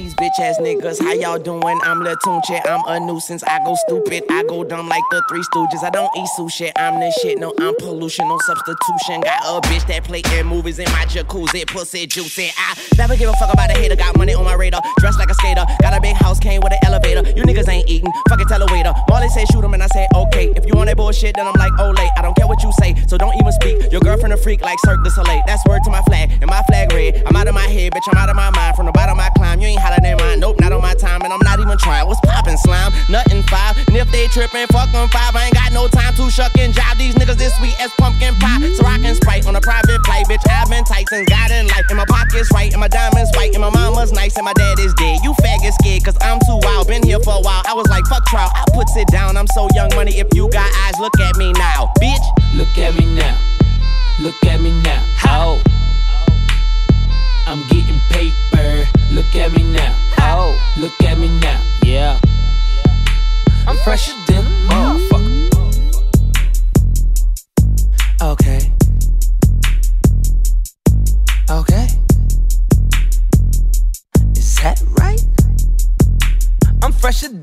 these bitch ass niggas. How y'all doing? I'm Lil Tunchi, I'm a nuisance. I go stupid, I go dumb like the Three Stooges. I don't eat sushi, I'm the shit. No, I'm pollution, no substitution. Got a bitch that play in movies in my jacuzzi, pussy juicy. I never give a fuck about a hater. Got money on my radar, dressed like a skater. Got a big house, came with an elevator. You niggas ain't eating, fucking tell a waiter. Marley say shoot him and I say okay. If you want that bullshit, then I'm like Olay. I don't care what you say, so don't even speak. Your girlfriend a freak like Cirque du Soleil. That's word to my flag, and my flag red. I'm out of my head, bitch, I'm out of my mind. From the bottom I climb, you ain't hotter than mine. Nope, not on my time, and I'm not even trying. What's poppin', slime? Nothing 5. And if they trippin', fuck them 5. I ain't got no time to shuck and jive. These niggas this sweet as pumpkin pie. So I can Sprite on a private flight, bitch. I've been tight since God in life. And my pocket's right, and my diamonds white, and my mama's nice, and my dad is dead. You faggot scared, cause I'm too wild. Been here for a while. I was like, fuck trial. I puts it down. I'm so young money. If you got eyes, look at me now, bitch. Look at me now. Look at me now. How? I'm getting paper. Look at me now. Oh, look at me now. Yeah. I'm fresher than a motherfucker. Okay. Okay. Is that right? I'm fresher